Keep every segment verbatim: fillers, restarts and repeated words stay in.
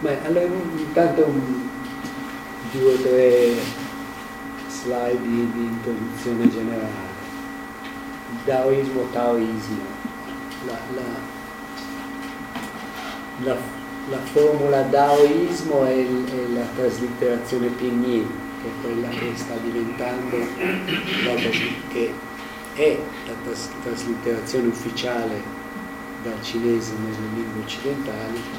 Beh, allora intanto un, due o tre slide di, di introduzione generale. Daoismo, taoismo. La, la, la, la formula daoismo è, il, è la traslitterazione pinyin, che è quella che sta diventando, che è la tras, traslitterazione ufficiale dal cinese nelle lingue occidentali.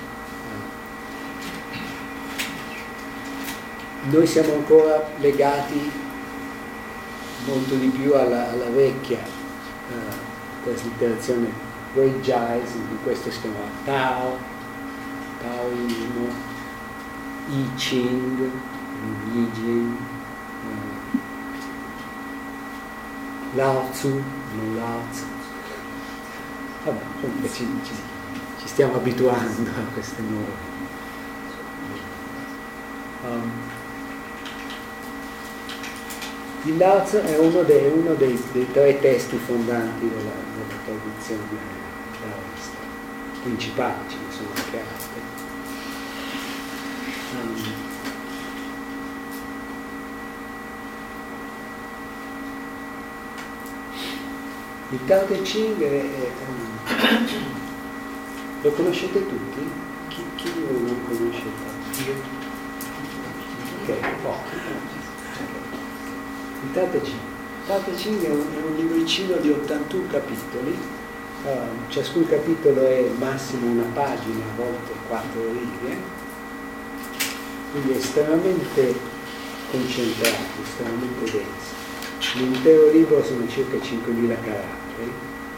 Noi siamo ancora legati molto di più alla, alla vecchia uh, traslitterazione Wei-Jais, in questo si chiama Tao, Taoismo, I Ching, Yi Jing, uh, Lao Tzu, non Lao Tzu. Vabbè, comunque ci, ci, ci stiamo abituando a queste nuove. Um, Il Lao Tzu è uno, dei, uno dei, dei tre testi fondanti della, della tradizione taoista, principali, ce ne sono anche altri. Um, il Tao Te Ching è, è um, lo conoscete tutti? Chi, chi di voi non conosce il Tao Te Ching? Ok, pochi. Il Tao Te Ching. Tao Te Ching è un, è un libricino di ottantuno capitoli, uh, ciascun capitolo è massimo una pagina, a volte quattro righe, quindi è estremamente concentrato, estremamente denso. L'intero libro sono circa cinquemila caratteri.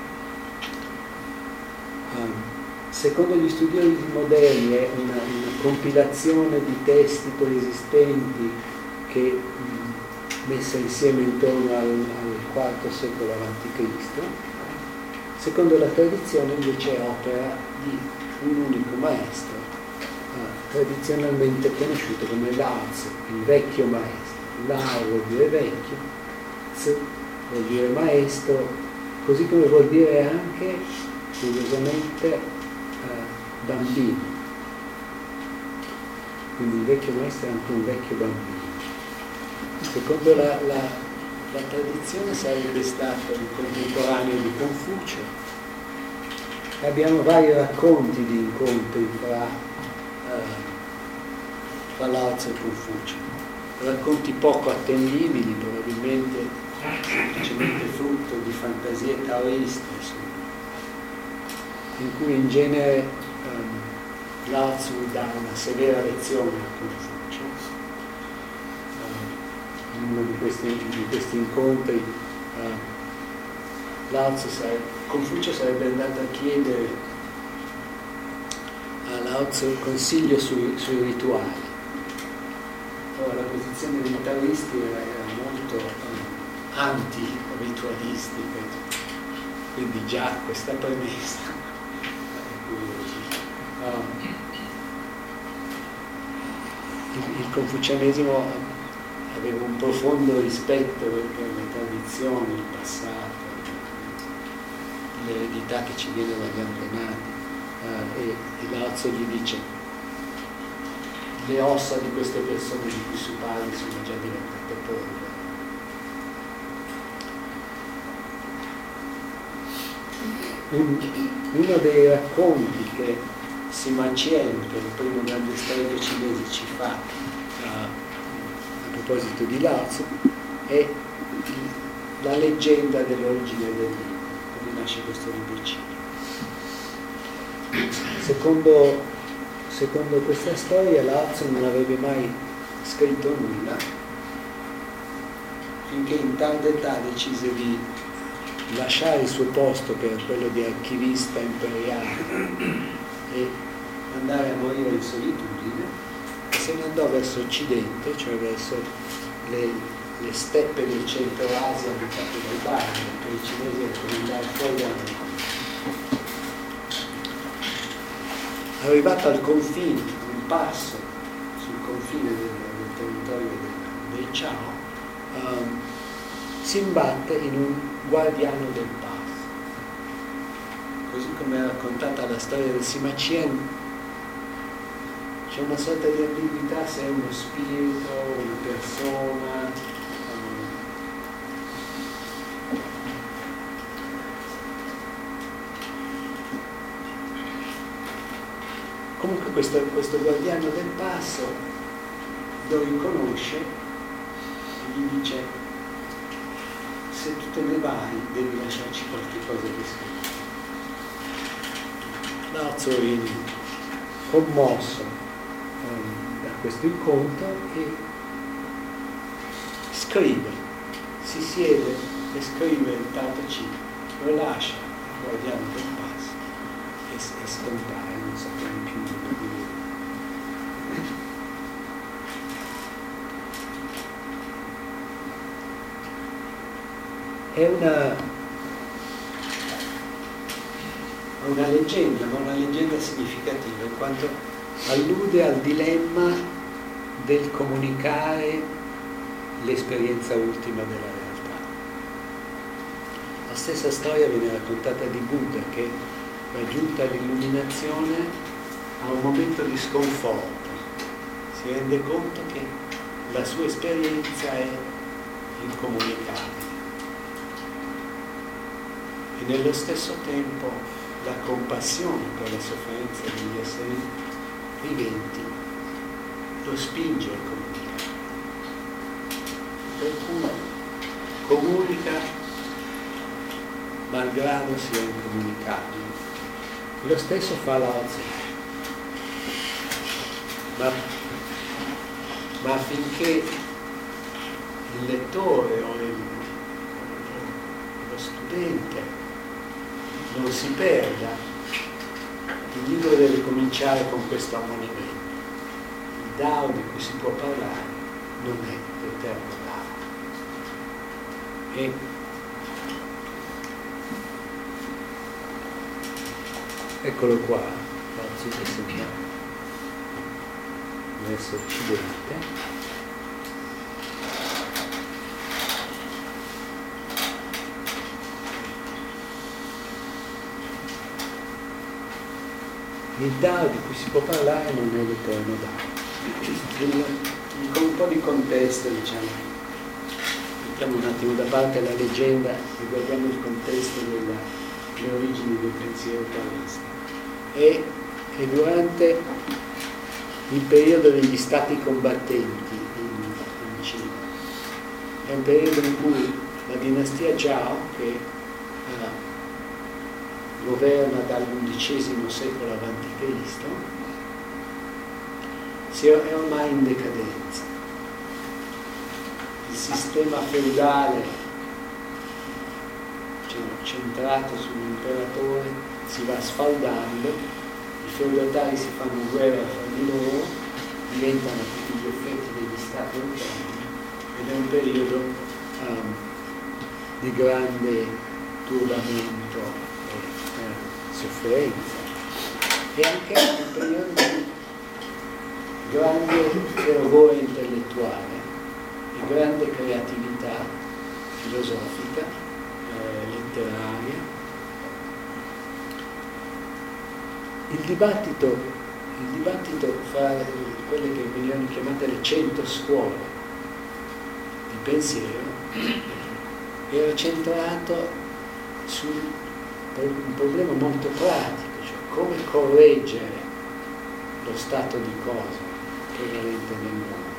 Um, secondo gli studiosi moderni è una, una compilazione di testi preesistenti che messa insieme intorno al, al quarto secolo avanti Cristo. Secondo la tradizione invece è opera di un unico maestro, eh, tradizionalmente conosciuto come Lao Tzu, il vecchio maestro. Lao vuol dire vecchio, Tzu vuol dire maestro, così come vuol dire anche, curiosamente, eh, bambino. Quindi il vecchio maestro è anche un vecchio bambino. Secondo la, la, la tradizione sarebbe stato il contemporaneo di Confucio. Abbiamo vari racconti di incontri fra, uh, fra Lao Tzu e Confucio, racconti poco attendibili, probabilmente semplicemente frutto di fantasie taoiste, in cui in genere um, Lao Tzu dà una severa lezione a Confucio. In uno di questi, di questi incontri uh, Lao Tzu sarebbe, Confucio sarebbe andato a chiedere a Lao Tzu consiglio sui, sui rituali. Ora, la posizione dei taoisti era, era molto um, anti-ritualistica, quindi già questa premessa è curiosa. Um, il, il confucianesimo aveva un profondo rispetto per le tradizioni, il passato, l'eredità che ci viene dagli antenati, uh, e, e Lao Tzu gli dice: le ossa di queste persone di cui si parli sono già diventate polvere. Un, uno dei racconti che Sima Qian, che è il primo grande storico cinese, ci fa uh, a proposito di Lao Tzu è la leggenda dell'origine del libro, come nasce questo libricino. Secondo, secondo questa storia Lao Tzu non avrebbe mai scritto nulla finché in tarda età decise di lasciare il suo posto, che era quello di archivista imperiale, e andare a morire in solitudine. Se ne andò verso occidente, cioè verso le, le steppe del centro Asia abitate dai barbari, che i cinesi erano andati fuori dal mondo. Arrivato al confine, a un passo sul confine del, del territorio del, dei Chao, um, si imbatte in un guardiano del passo. Così come è raccontata la storia del Sima Qian, c'è una sorta di ambiguità se è uno spirito, una persona. Comunque questo, questo guardiano del passo lo riconosce e gli dice: se tu te ne vai devi lasciarci qualche cosa di scritto. Marzolini, commosso um, da questo incontro, e scrive, si siede e scrive il Tao Te Ching, lo lascia al guardiano del passo e, e scompare, non sappiamo più nulla di lui. È una, una leggenda, ma una leggenda significativa, in quanto allude al dilemma del comunicare l'esperienza ultima della realtà. La stessa storia viene raccontata di Buddha che, raggiunta l'illuminazione, ha un momento di sconforto, si rende conto che la sua esperienza è incomunicabile. E nello stesso tempo la compassione per la sofferenza degli esseri viventi lo spinge a comunicare. Per cui comunica malgrado sia incomunicabile. Lo stesso fa Lao Tse. Ma, ma affinché il lettore o il, lo studente non si perda, il libro deve cominciare con questo ammonimento: il Dao di cui si può parlare non è l'eterno Dao. E eccolo qua, Lao Tse sembra verso occidente. Il Dao di cui si può parlare non è l'eterno Dao. Con un po' di contesto, diciamo, mettiamo un attimo da parte la leggenda e guardiamo il contesto delle origini del pensiero taoista. E, e durante il periodo degli stati combattenti in, in Cina, è un periodo in cui la dinastia Zhao, che uh, governa dall'undicesimo secolo avanti Cristo, è ormai in decadenza. Il sistema feudale, diciamo, centrato sull'imperatore si va sfaldando, i feudatari si fanno guerra fra di loro, diventano tutti gli effetti degli stati autonomi, ed è un periodo um, di grande turbamento, sofferenza, e anche un periodo di grande fervore intellettuale e grande creatività filosofica, eh, letteraria. Il dibattito, il dibattito fra quelle che venivano chiamate le cento scuole di pensiero era centrato sul un problema molto pratico, cioè come correggere lo stato di cose prevalente nel mondo.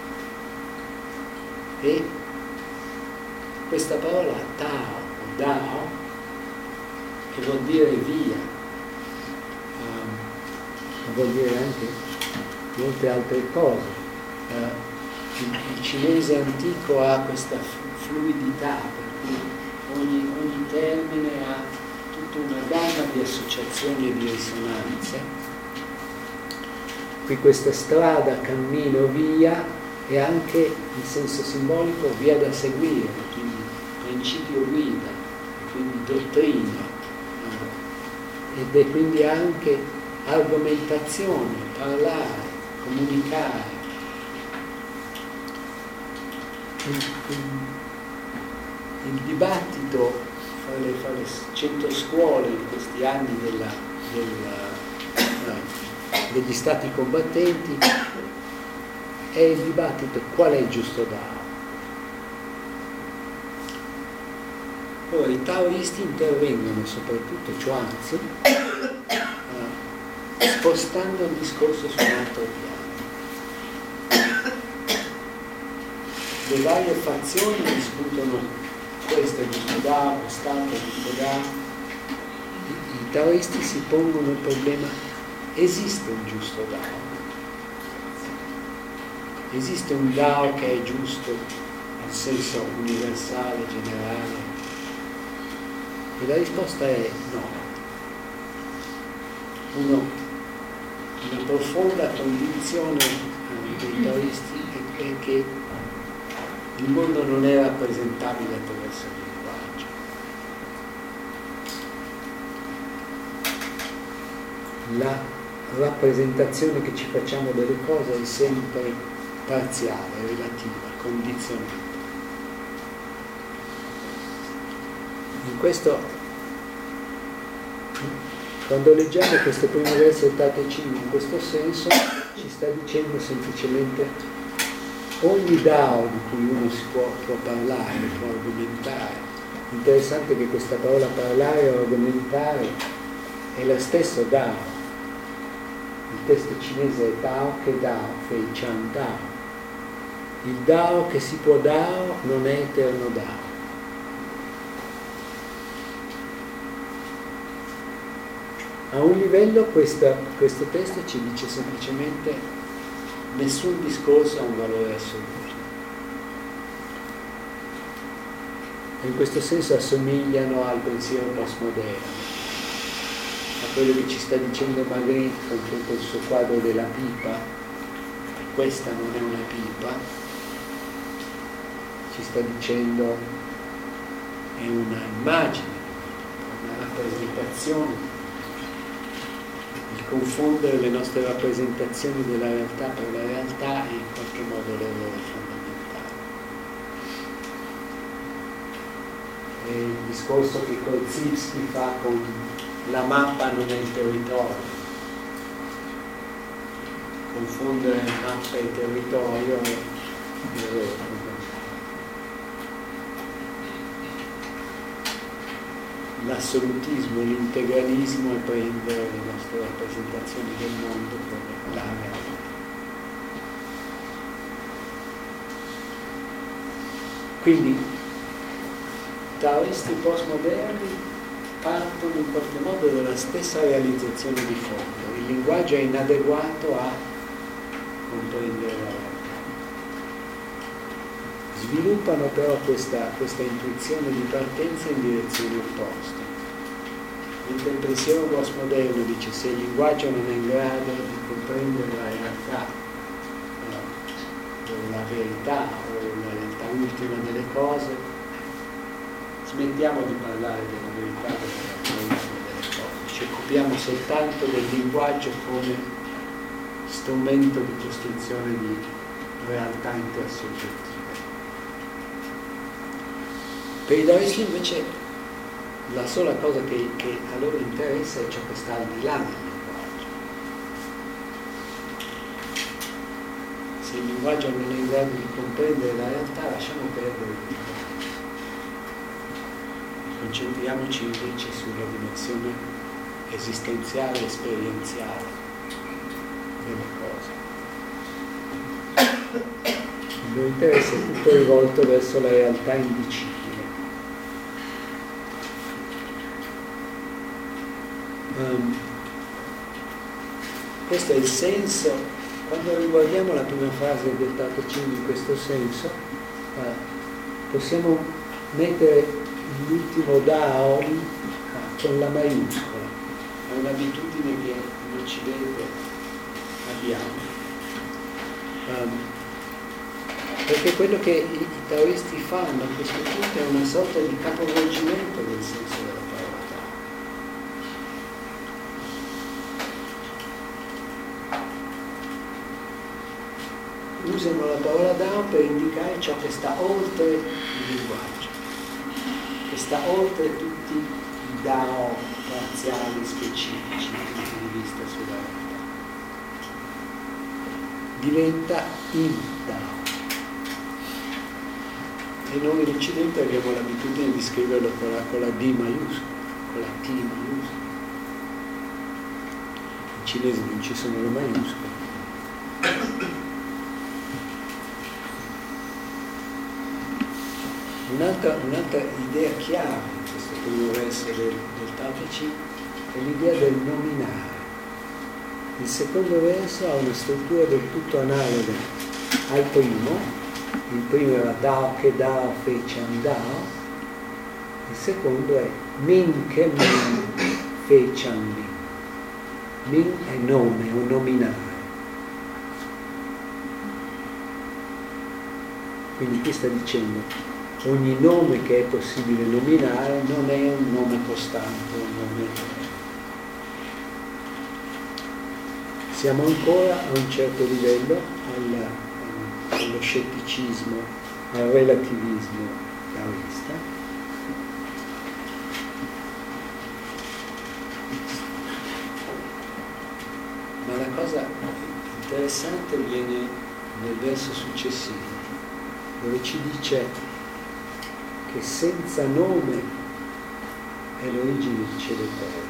E questa parola Tao o Dao, che vuol dire via, um, vuol dire anche molte altre cose. Uh, il, il cinese antico ha questa fluidità, per cui ogni, ogni termine ha una gamma di associazioni e di risonanze. Qui questa strada, cammino, via, è anche in senso simbolico via da seguire, quindi principio guida, quindi dottrina, ed è quindi anche argomentazione, parlare, comunicare. Il, il, il dibattito fra le, fra le cento scuole in questi anni della, della, degli stati combattenti, è il dibattito qual è il giusto Dao. Ora i taoisti intervengono soprattutto Chuang-Tzu eh, spostando il discorso su un altro piano. Le varie fazioni discutono questo è giusto Dao, stato è giusto Dao. I, I taoisti si pongono il problema: esiste un giusto Dao? Esiste un Dao che è giusto nel senso universale, generale? E la risposta è no. Uno, una profonda convinzione dei taoisti è, è che il mondo non è rappresentabile attraverso il linguaggio. La rappresentazione che ci facciamo delle cose è sempre parziale, relativa, condizionata. In questo, quando leggiamo questo primo verso del Tao Te Ching in questo senso, ci sta dicendo semplicemente ogni Dao di cui uno si può, può parlare, può argomentare. Interessante che questa parola parlare o argomentare è lo stesso Dao. Il testo cinese è Dao che Dao, Fei Chan Dao. Il Dao che si può Dao non è eterno Dao. A un livello questa, questo testo ci dice semplicemente nessun discorso ha un valore assoluto. E in questo senso assomigliano al pensiero postmoderno, a quello che ci sta dicendo Magritte con tutto il suo quadro della pipa, e questa non è una pipa, ci sta dicendo è una immagine, una rappresentazione. Il confondere le nostre rappresentazioni della realtà per la realtà è in qualche modo l'errore fondamentale. È il discorso che Korzybski fa con la mappa non è il territorio. Confondere mappa e territorio è l'errore fondamentale. L'assolutismo, l'integralismo è prendere le nostre rappresentazioni del mondo come la realtà. Quindi i taoisti postmoderni partono in qualche modo dalla stessa realizzazione di fondo. Il linguaggio è inadeguato a comprendere la realtà. Sviluppano però questa, questa intuizione di partenza in direzioni opposte. Mentre il pensiero postmoderno dice se il linguaggio non è in grado di comprendere la realtà, o la verità, o la realtà ultima delle cose, smettiamo di parlare della verità, della realtà ultima delle cose. Ci occupiamo soltanto del linguaggio come strumento di costruzione di realtà intersoggettive. Per i taoisti invece la sola cosa che, che a loro interessa è ciò che sta al di là del linguaggio. Se il linguaggio non è in grado di comprendere la realtà, lasciamo perdere il linguaggio. Concentriamoci invece sulla dimensione esistenziale, esperienziale delle cose. Il mio interesse è tutto rivolto verso la realtà indicibile. Um, questo è il senso, quando riguardiamo la prima frase del Tao Te Ching in questo senso, uh, possiamo mettere l'ultimo Dao uh, con la maiuscola, è un'abitudine che in Occidente abbiamo, um, perché quello che i, i taoisti fanno a questo punto è una sorta di capovolgimento del senso della parola. Usano la parola Dao per indicare ciò che sta oltre il linguaggio, che sta oltre tutti i Dao parziali, specifici, punti di vista sulla realtà. diventa il Tao. E noi in Occidente abbiamo l'abitudine di scriverlo con la, con la D maiuscola, con la T maiuscola. In cinese non ci sono le maiuscole. Un'altra, un'altra idea chiave in questo primo verso del, del Tao Te Ching è l'idea del nominare. Il secondo verso ha una struttura del tutto analoga al primo. Il primo era Dao che Dao Fe Chan Dao, il secondo è Min che Min Fe Chan Min. Min è nome o nominare. Quindi qui sta dicendo ogni nome che è possibile nominare non è un nome costante, un nome. Siamo ancora a un certo livello al, allo scetticismo, al relativismo taoista. Ma la cosa interessante viene nel verso successivo, dove ci dice che senza nome è l'origine di cielo e terra.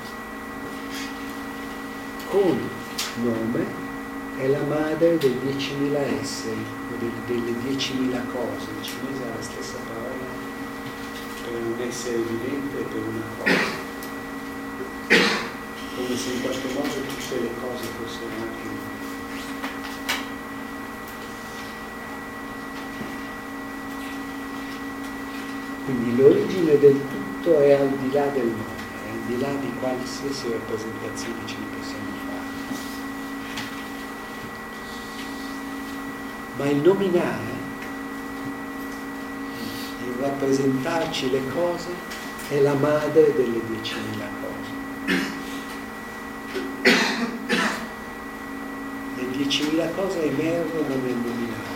Con nome è la madre dei diecimila esseri, o delle diecimila cose. In cinese è la stessa parola per un essere vivente e per una cosa. Come se in qualche modo tutte le cose fossero anche nome. Quindi l'origine del tutto è al di là del nome, è al di là di qualsiasi rappresentazione ce ne possiamo fare. Ma il nominare, il rappresentarci le cose, è la madre delle diecimila cose. Le diecimila cose emergono nel nominare.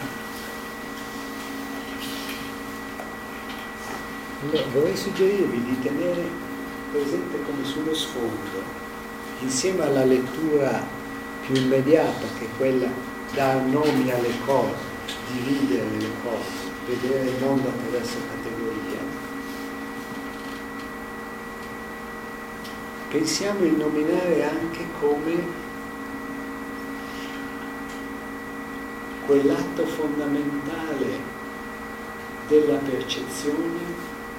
Allora, vorrei suggerirvi di tenere presente come sullo sfondo, insieme alla lettura più immediata, che è quella dar nomi alle cose, dividere le cose, vedere il mondo attraverso categorie, pensiamo il nominare anche come quell'atto fondamentale della percezione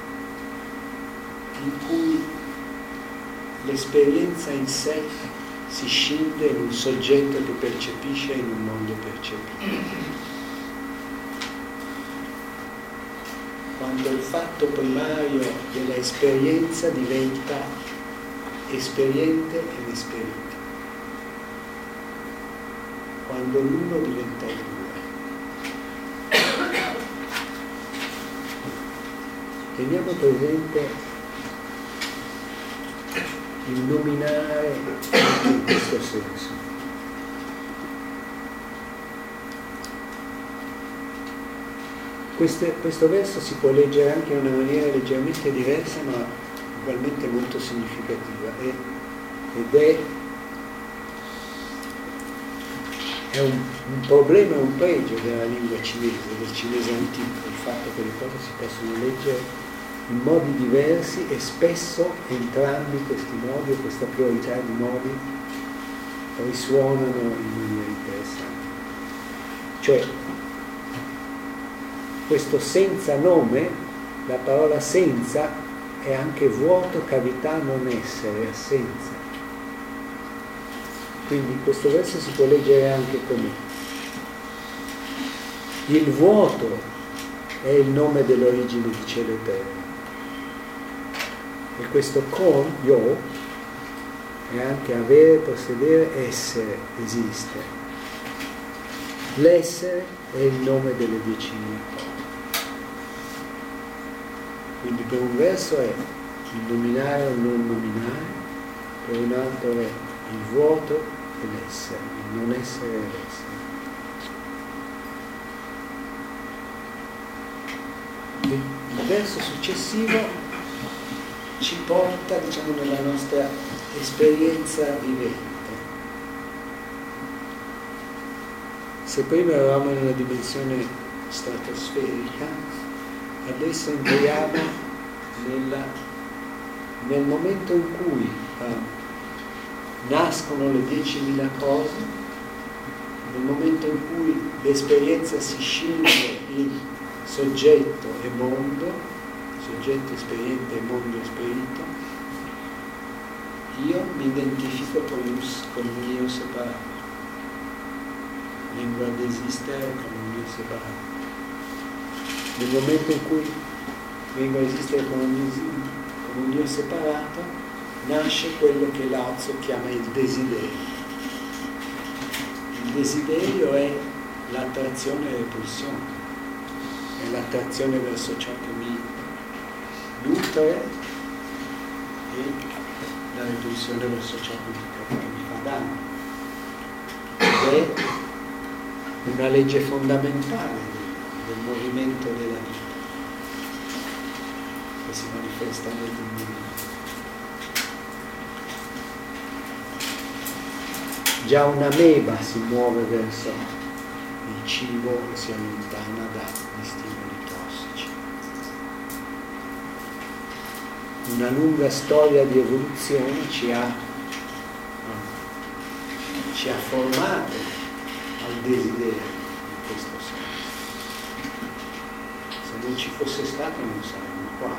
in cui l'esperienza in sé si scinde in un soggetto che percepisce e in un mondo percepito. Quando il fatto primario dell'esperienza diventa esperiente e inesperito. Quando l'uno diventa il due. Teniamo presente il nominare anche in questo senso. Queste, questo verso si può leggere anche in una maniera leggermente diversa, ma ugualmente molto significativa, e, ed è, è un, un problema e un pregio della lingua cinese, del cinese antico, il fatto che le cose si possono leggere in modi diversi e spesso entrambi questi modi o questa pluralità di modi risuonano in maniera interessante. Cioè, questo senza nome, la parola senza è anche vuoto, cavità, non essere, assenza. Quindi questo verso si può leggere anche come il vuoto è il nome dell'origine di cielo e terra. E questo kon, yo, è anche avere, possedere, essere, esistere. L'essere è il nome delle diecimila cose. Quindi per un verso è il nominare o non nominare, per un altro è il vuoto e l'essere, il non essere e l'essere. Il verso successivo ci porta, diciamo, nella nostra esperienza vivente. Se prima eravamo in una dimensione stratosferica, adesso entriamo nella, nel momento in cui uh, nascono le diecimila cose, nel momento in cui l'esperienza si scinde in soggetto e mondo, soggetto esperiente e mondo esperito, io mi identifico con il mio separato. Vengo ad esistere con un mio separato. Nel momento in cui vengo a esistere con un mio, con un mio separato, nasce quello che Lao Tzu chiama il desiderio. Il desiderio è l'attrazione e la repulsione, è l'attrazione verso ciò che mi nutre e la repulsione verso ciò che mi, che mi fa danno. Ed è una legge fondamentale del, del movimento della vita, che si manifesta nel movimento. Già una meba si muove verso il cibo e si allontana dagli stimoli tossici. Una lunga storia di evoluzione ci ha, ci ha formato al desiderio in questo senso. Se non ci fosse stato non saremmo qua.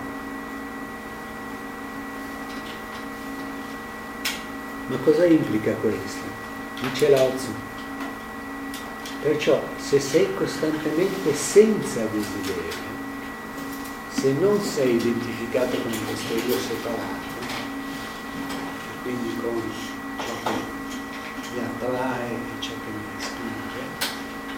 Ma cosa implica questo? Dice Lao Tzu. Perciò se sei costantemente senza desiderio, se non sei identificato con questo io separato, quindi con ciò che mi attrae e ciò che mi respinge,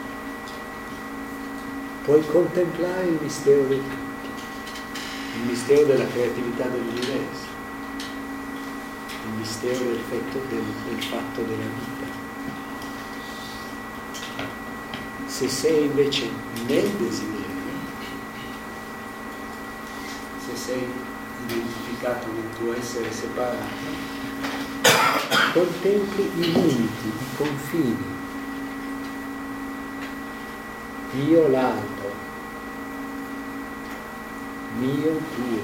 puoi contemplare il mistero del tutto, il mistero della creatività dell'universo, il mistero del fatto, del, del fatto della vita. Se sei invece nel desiderio, se sei identificato nel tuo essere separato, contempli i limiti, i confini, io l'altro, mio tuo,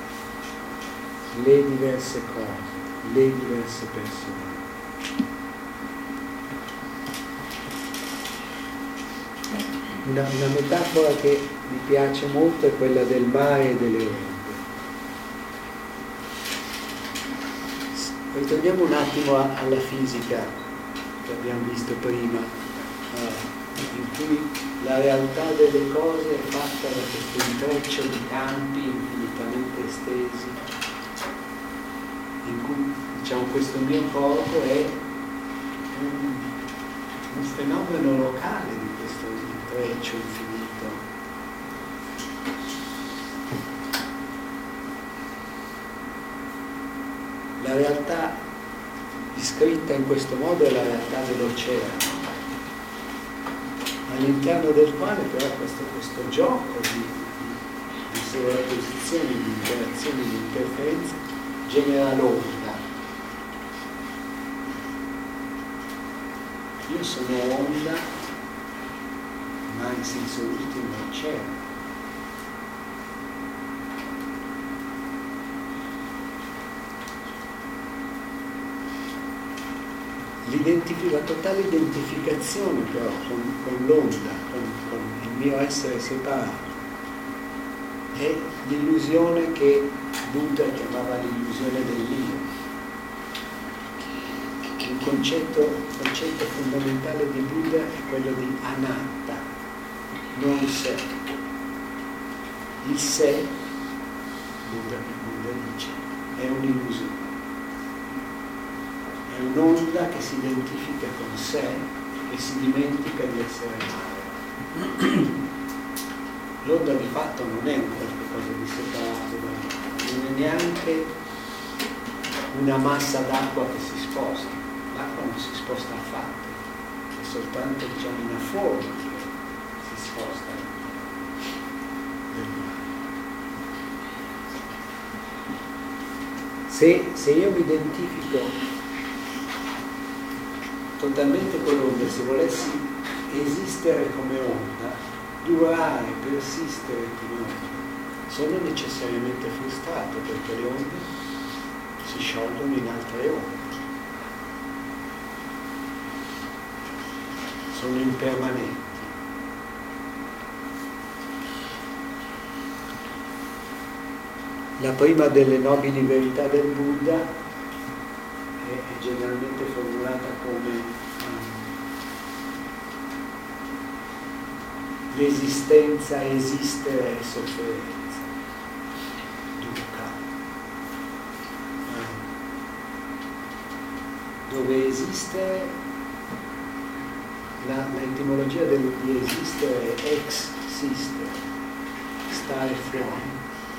le diverse cose, le diverse persone. Una, una metafora che mi piace molto è quella del mare e delle onde. Ritorniamo un attimo a, alla fisica che abbiamo visto prima, eh, in cui la realtà delle cose è fatta da questo intreccio di campi infinitamente estesi, in cui, diciamo, questo mio corpo è un, un fenomeno locale di questo intreccio infinito. La realtà descritta in questo modo è la realtà dell'oceano, all'interno del quale però questo, questo gioco di, di sovrapposizioni, di interazioni, di interferenze genera l'onda. Io sono onda, ma in senso ultimo oceano. La totale identificazione però con, con l'onda, con, con il mio essere separato, è l'illusione che Buddha chiamava l'illusione dell'io. Il concetto, il concetto fondamentale di Buddha è quello di anatta, non sé. Il sé, Buddha, Buddha dice, è un'illusione. È un'onda che si identifica con sé e si dimentica di essere mare. L'onda di fatto non è un qualcosa di separato da mare, non è neanche una massa d'acqua che si sposta. L'acqua non si sposta affatto, è soltanto, diciamo, una forma che si sposta del mare. Se, se io mi identifico totalmente con l'onda, se volessi esistere come onda, durare, persistere come onda, sono necessariamente frustrate, perché le onde si sciolgono in altre onde. Sono impermanenti. La prima delle nobili verità del Buddha è, è generalmente formulata come um, l'esistenza, esistere e sofferenza, dukkha, um, dove esistere, la, l'etimologia del, di esistere è ex sistere, stare fuori.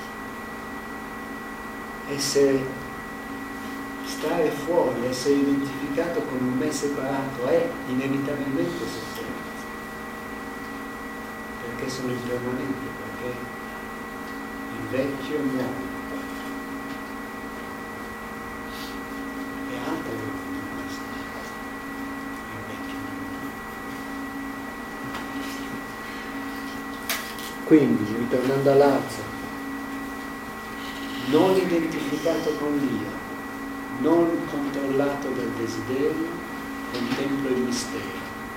Essere, stare fuori, essere identificato con un me separato è inevitabilmente sofferenza, perché sono impermanenti, perché il vecchio muore e altre cose di questo, il vecchio muore. Quindi, ritornando all'Arzo, non identificato con l'io, non controllato dal desiderio, contemplo il mistero.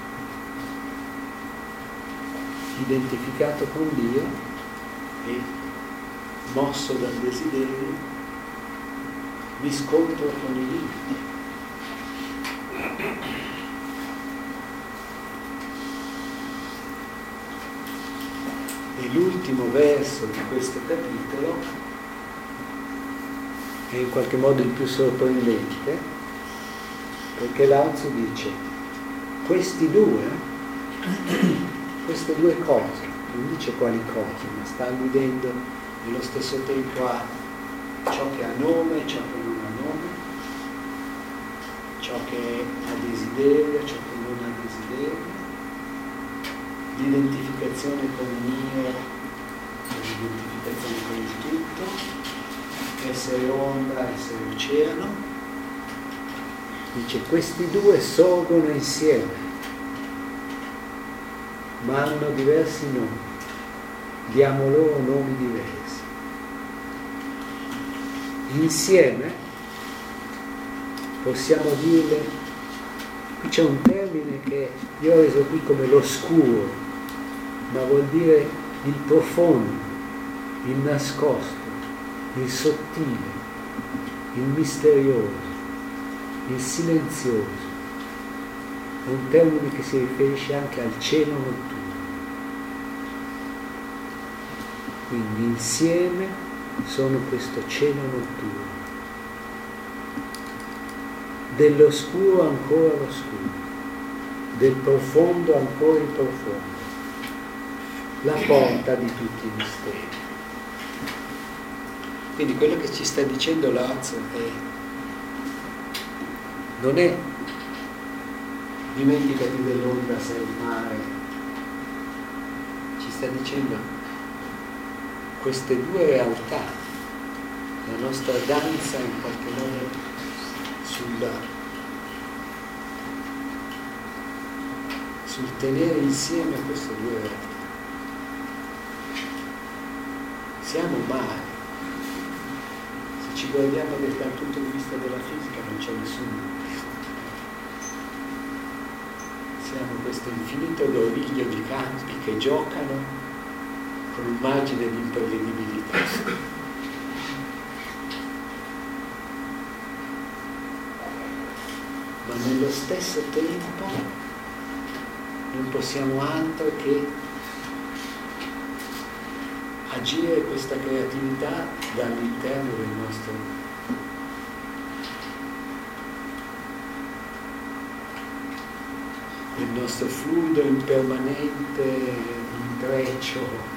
Identificato con l'io e mosso dal desiderio, mi scontro con i limiti. E l'ultimo verso di questo capitolo è in qualche modo il più sorprendente, perché Lao Tzu dice questi due, queste due cose, non dice quali cose, ma sta alludendo nello stesso tempo a ciò che ha nome e ciò che non ha nome, ciò che ha desiderio e ciò che non ha desiderio, l'identificazione con il mio e l'identificazione con il tutto, essere onda, essere oceano. Dice questi due sorgono insieme, ma hanno diversi nomi, diamo loro nomi diversi. Insieme possiamo dire, qui c'è un termine che io ho reso qui come l'oscuro, ma vuol dire il profondo, il nascosto, il sottile, il misterioso, il silenzioso. È un termine che si riferisce anche al cielo notturno. Quindi insieme sono questo cielo notturno. Dell'oscuro ancora l'oscuro, del profondo ancora il profondo, la porta di tutti i misteri. Quindi quello che ci sta dicendo Lao Tzu è, non è dimenticati dell'onda se è il mare, ci sta dicendo queste due realtà, la nostra danza in qualche modo sulla, sul tenere insieme queste due realtà. Siamo mare. Ci guardiamo dal punto di vista della fisica, non c'è nessuno. Siamo questo infinito doriglio di campi che giocano con un margine di imprevedibilità. Ma nello stesso tempo non possiamo altro che agire questa creatività dall'interno del nostro del nostro fluido impermanente intreccio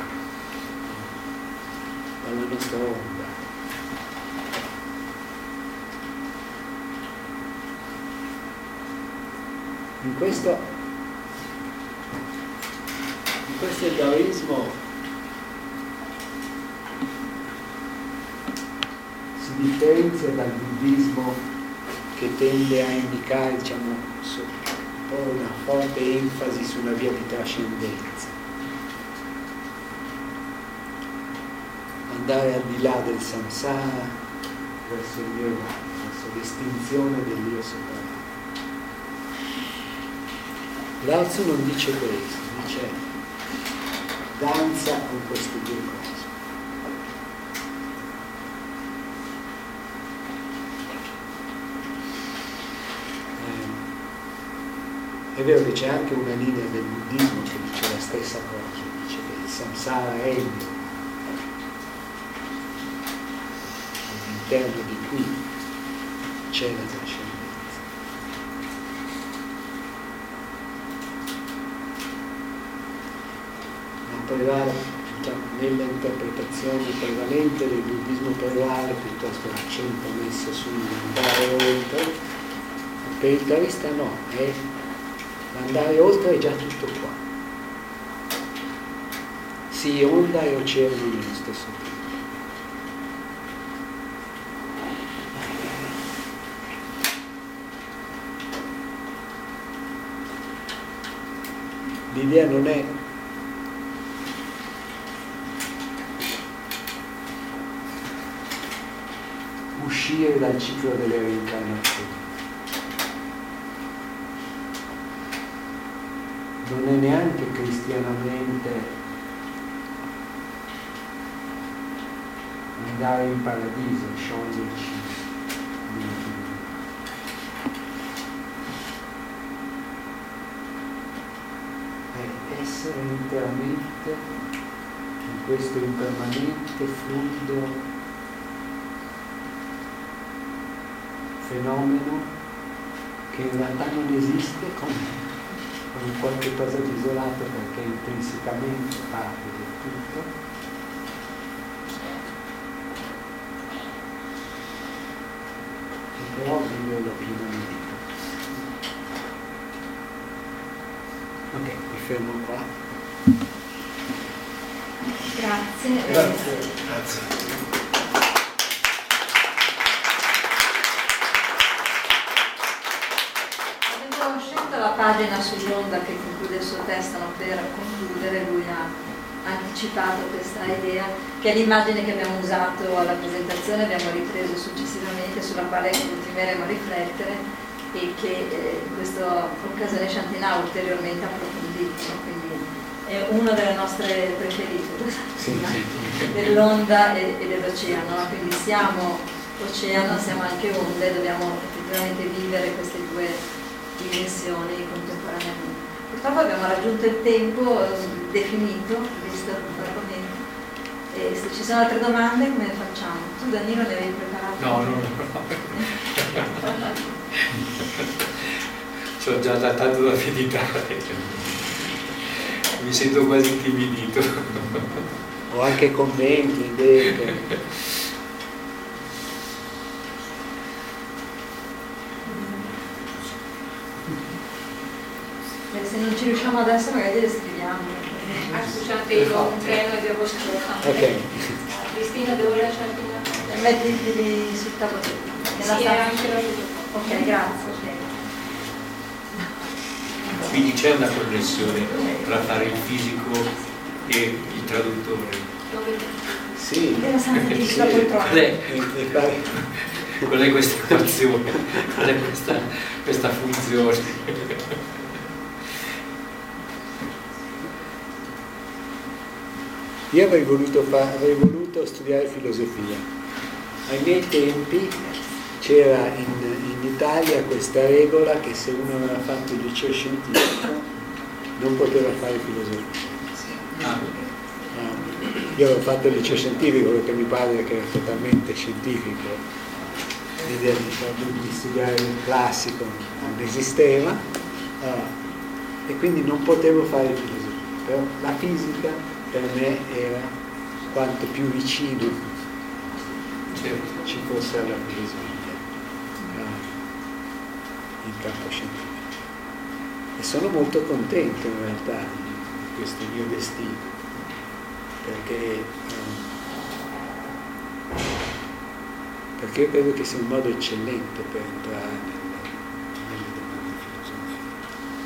dalla nostra onda. In questo in questo taoismo si differenzia dal buddismo che tende a indicare, diciamo, poi una forte enfasi sulla via di trascendenza, andare al di là del samsara verso il nirvana, verso l'estinzione dell'io separato. Lao Tzu non dice questo, dice danza con queste due cose. È vero che c'è anche una linea del buddismo che dice la stessa cosa, dice che il samsara è il nirvana, all'interno di cui c'è la trascendenza. Ma prevale, diciamo, nell'interpretazione prevalente del buddismo prevale piuttosto l'accento messo sull'andare oltre, per il taoista no, è andare oltre è già tutto qua. Sì, onda e oceano nello stesso tempo. L'idea non è uscire dal ciclo delle reincarnazioni. Non è neanche cristianamente andare in paradiso, scioglierci. È essere interamente in questo impermanente, fluido fenomeno che in realtà non esiste come come qualche cosa di isolato perché intrinsecamente parte del tutto, e però viverlo pienamente. Ok, mi fermo qua. Grazie. Grazie. Grazie. La pagina sull'onda che conclude il suo testo, no, per concludere lui ha anticipato questa idea che è l'immagine che abbiamo usato alla presentazione, abbiamo ripreso successivamente, sulla quale continueremo a riflettere e che eh, in questa occasione Shanti ha ulteriormente approfondito, no? Quindi è una delle nostre preferite, sì, sì. dell'onda e, e dell'oceano, no? Quindi siamo oceano, siamo anche onde, dobbiamo effettivamente vivere queste due dimensioni contemporaneamente. Purtroppo abbiamo raggiunto il tempo eh, definito, visto l'argomento, e se ci sono altre domande come facciamo? Tu Danilo ne avevi preparato? No, no, no. C'ho già tanto da meditare, mi sento quasi intimidito. Ho anche commenti, idee. Se non ci riusciamo adesso magari le scriviamo. Ah, scusate, io ho un treno e devo scrivere. Ok. Cristina, devo lasciarti una E mettili sul tavolino. Sì, è anche la Ok, grazie. Okay. Quindi c'è una connessione tra fare il fisico e il traduttore. Sì. Della Santissima Sì. poltrona. Qual è, Mi pare. qual è questa equazione? Qual è questa, questa funzione? Io avrei voluto, fa- avrei voluto studiare filosofia. Ai miei tempi c'era in, in Italia questa regola che se uno aveva fatto il liceo scientifico non poteva fare filosofia. Ah, Ah, io avevo fatto il liceo scientifico perché mi pare che era totalmente scientifico, l'idea di, di studiare il classico non esisteva, ah, e quindi non potevo fare filosofia, però la fisica per me era quanto più vicino certo. ci fosse alla filosofia ah, in campo scientifico. E sono molto contento in realtà di, di questo mio destino, perché, um, perché io credo che sia un modo eccellente per entrare nelle, nelle domande filosofiche.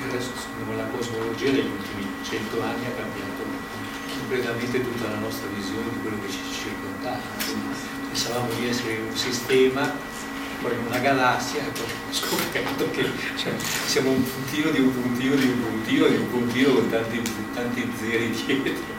il resto, la cosmologia negli ultimi cento anni ha cambiato completamente tutta la nostra visione di quello che ci circondava. Pensavamo di essere un sistema, poi in una galassia, e poi ho scoperto che cioè, siamo un puntino di un puntino di un puntino di un puntino con tanti, tanti zeri dietro.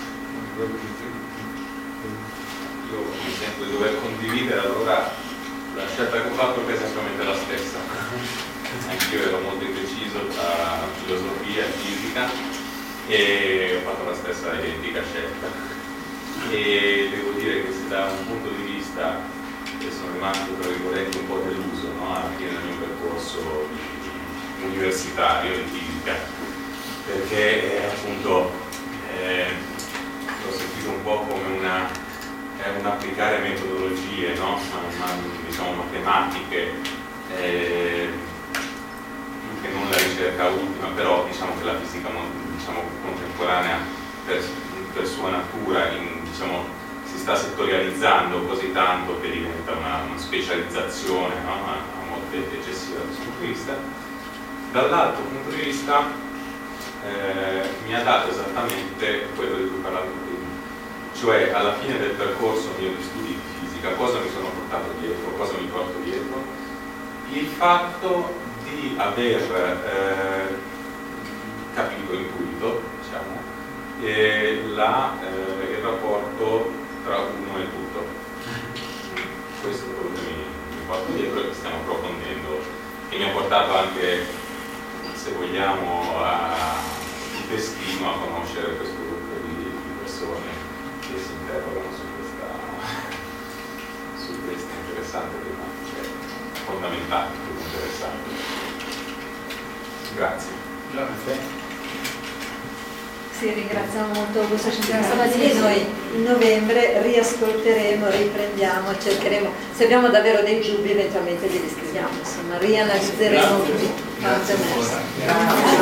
Io mi sento di dover condividere, allora la scelta che ho fatto è esattamente la stessa. Anch'io ero molto indeciso tra filosofia e fisica e ho fatto la stessa identica scelta. E devo dire che se da un punto di vista che sono rimasto tra virgolette un po' deluso, no? Alla fine del mio percorso universitario di fisica, perché eh, appunto eh, l'ho sentito un po' come una, eh, un applicare metodologie, no? ma, ma, diciamo matematiche, eh, che non la ricerca ultima, però diciamo che la fisica diciamo, contemporanea per, per sua natura in, diciamo, si sta settorializzando così tanto che diventa una, una specializzazione, no? a, a volte eccessiva da questo punto di vista. Dall'altro punto di vista eh, mi ha dato esattamente quello di cui parlavo prima, cioè alla fine del percorso mio di studi di fisica cosa mi sono portato dietro, cosa mi porto dietro? Il fatto di aver eh, capito, intuito, diciamo, eh, la, eh, il rapporto tra uno e tutto. Questo è quello che mi, mi porto dietro e che stiamo approfondendo, che mi ha portato anche, se vogliamo, a, il destino a conoscere questo gruppo di, di persone che si interrogano su questa, su questa interessante tematica, fondamentale, interessante. Grazie. Grazie. Sì, ringraziamo molto Augusto Centinaio e noi in novembre riascolteremo, riprendiamo, cercheremo, se abbiamo davvero dei dubbi eventualmente li riscriviamo, insomma rianalizzeremo Grazie. tutti. Grazie ancora. Grazie.